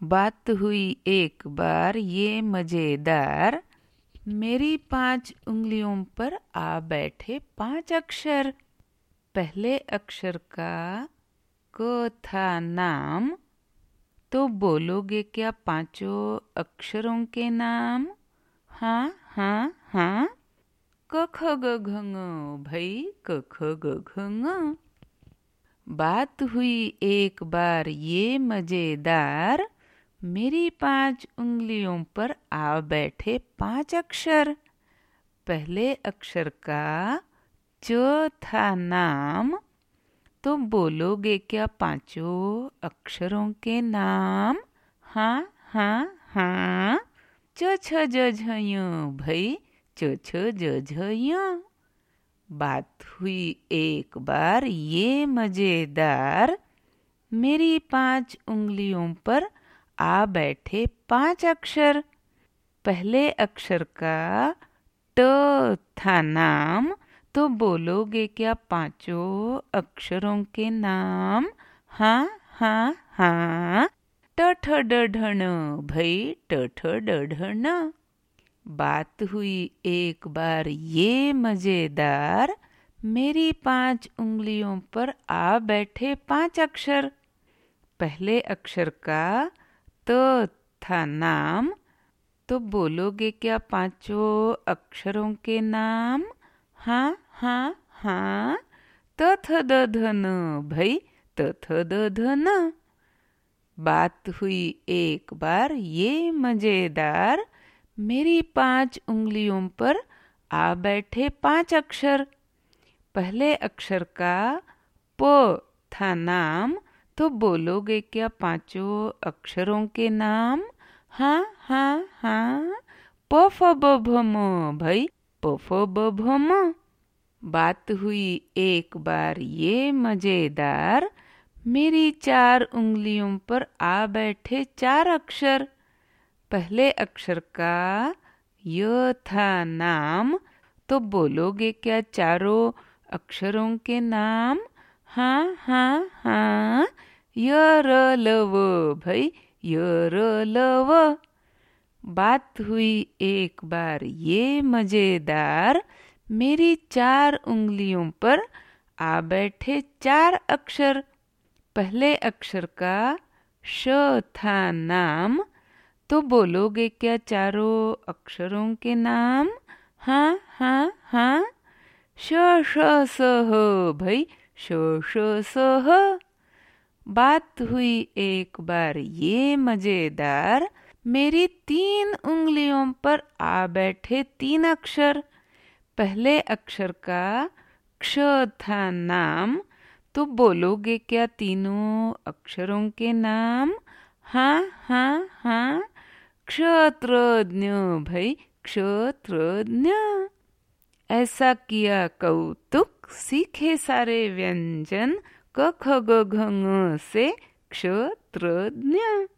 बात हुई एक बार ये मजेदार, मेरी 5 उंगलियों पर आ बैठे 5 अक्षर। पहले अक्षर का क था नाम, तो बोलोगे क्या पांचों अक्षरों के नाम? हाँ हाँ हाँ। क ख ग घ ङ भई क ख ग घ ङ। बात हुई एक बार ये मजेदार, मेरी 5 उंगलियों पर आ बैठे 5 अक्षर। पहले अक्षर का च था नाम, तो बोलोगे क्या पांचों अक्षरों के नाम? हाँ हाँ हाँ। च छ ज झ य भई च छ ज झ य। बात हुई एक बार ये मजेदार, मेरी 5 उंगलियों पर आ बैठे 5 अक्षर। पहले अक्षर का ट था नाम, तो बोलोगे क्या पांचों अक्षरों के नाम? हाँ हाँ हाँ। ट ठ ड ढ ण भई ट ठ ड ढ ण। बात हुई एक बार ये मजेदार, मेरी 5 उंगलियों पर आ बैठे 5 अक्षर। पहले अक्षर का त था नाम, तो बोलोगे क्या पांचों अक्षरों के नाम? हाँ हाँ हाँ। त थ द ध न भई त थ द ध न। बात हुई एक बार ये मजेदार, मेरी 5 उंगलियों पर आ बैठे 5 अक्षर। पहले अक्षर का प था नाम, तो बोलोगे क्या पांचों अक्षरों के नाम? हाँ हाँ हाँ। प फ ब भ म भई प फ ब भ म। बात हुई एक बार ये मजेदार, मेरी 4 उंगलियों पर आ बैठे 4 अक्षर। पहले अक्षर का य था नाम, तो बोलोगे क्या चारों अक्षरों के नाम? हाँ हाँ हाँ। य र ल व भई य र ल व। बात हुई एक बार ये मजेदार, मेरी 4 उंगलियों पर आ बैठे 4 अक्षर। पहले अक्षर का श था नाम, तो बोलोगे क्या चारों अक्षरों के नाम? हाँ हाँ हाँ। श श स ह भई श श स ह। बात हुई एक बार ये मजेदार, मेरी 3 उंगलियों पर आ बैठे 3 अक्षर। पहले अक्षर का क्ष था नाम, तो बोलोगे क्या तीनों अक्षरों के नाम? हाँ हाँ हाँ। क्षत्रज्ञ भई क्षत्रज्ञ। ऐसा किया कौतुक, सीखे सारे व्यंजन, क ख ग घ ङ से क्षत्रज्ञ।